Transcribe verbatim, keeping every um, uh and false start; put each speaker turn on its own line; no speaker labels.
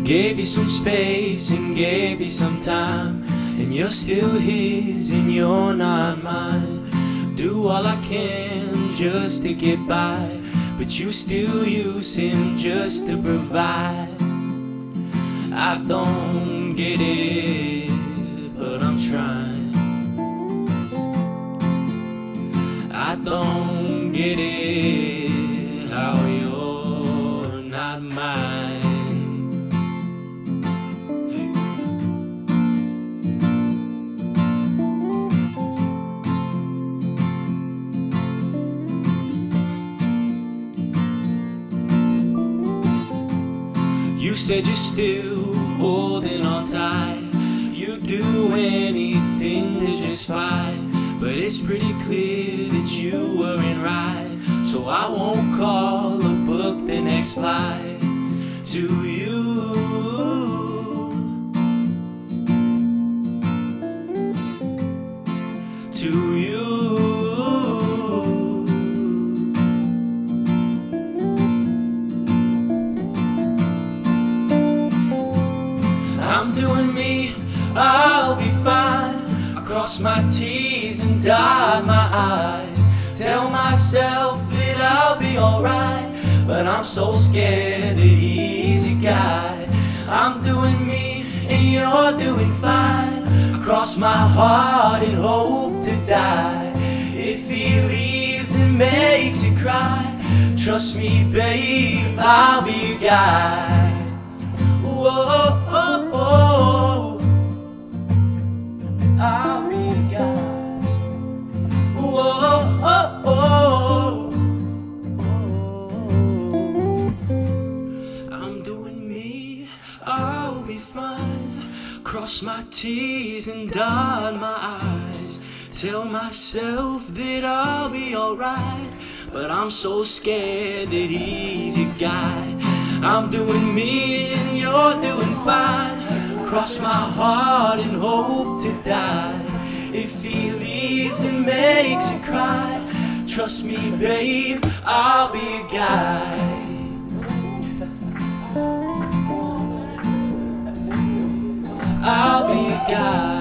Gave you some space and gave you some time, and you're still his and you're not mine. Do all I can just to get by, but you still use him just to provide. I don't get it, but I'm trying. I don't get it, how you're not mine. You said you're still holding on tight. You'd do anything to just fight, but it's pretty clear that you weren't right. So I won't call or book the next flight to you. To you. I'm doing me, I'll be fine. I cross my T's and dot my I's. Tell myself that I'll be alright, but I'm so scared that he's your guide. I'm doing me and you're doing fine. I cross my heart and hope to die. If he leaves and makes you cry, trust me babe, I'll be your guide. Whoa, oh, oh. I'll be your guide. Whoa, oh, oh. I'm doing me, I'll be fine. Cross my T's and dot my I's. Tell myself that I'll be alright, but I'm so scared that he's your guy. I'm doing me and you're doing fine. Cross my heart and hope to die. If he leaves and makes you cry, trust me babe, I'll be your guy. I'll be your guy.